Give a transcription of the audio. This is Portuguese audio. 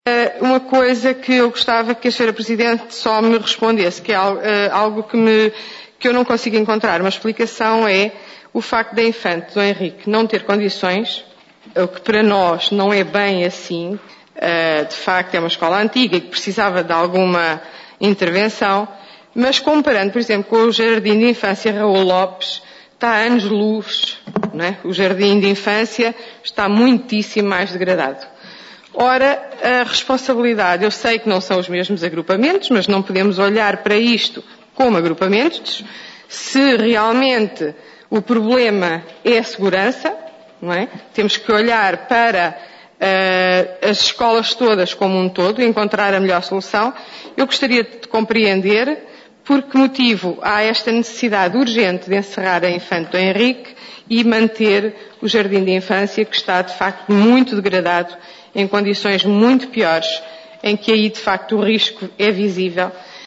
Uma coisa que eu gostava que a Sra. Presidente só me respondesse, que é algo que eu não consigo encontrar uma explicação, é o facto da Infante, Dom Henrique, não ter condições, o que para nós não é bem assim, de facto é uma escola antiga e que precisava de alguma intervenção, mas comparando, por exemplo, com o Jardim de Infância Raul Lopes, está a anos-luz, não é? O Jardim de Infância está muitíssimo mais degradado. Ora, a responsabilidade, eu sei que não são os mesmos agrupamentos, mas não podemos olhar para isto como agrupamentos. Se realmente o problema é a segurança, não é? Temos que olhar para as escolas todas como um todo e encontrar a melhor solução. Eu gostaria de compreender por que motivo há esta necessidade urgente de encerrar a Infante Dom Henrique e manter o Jardim de Infância, que está de facto muito degradado, em condições muito piores, em que aí de facto o risco é visível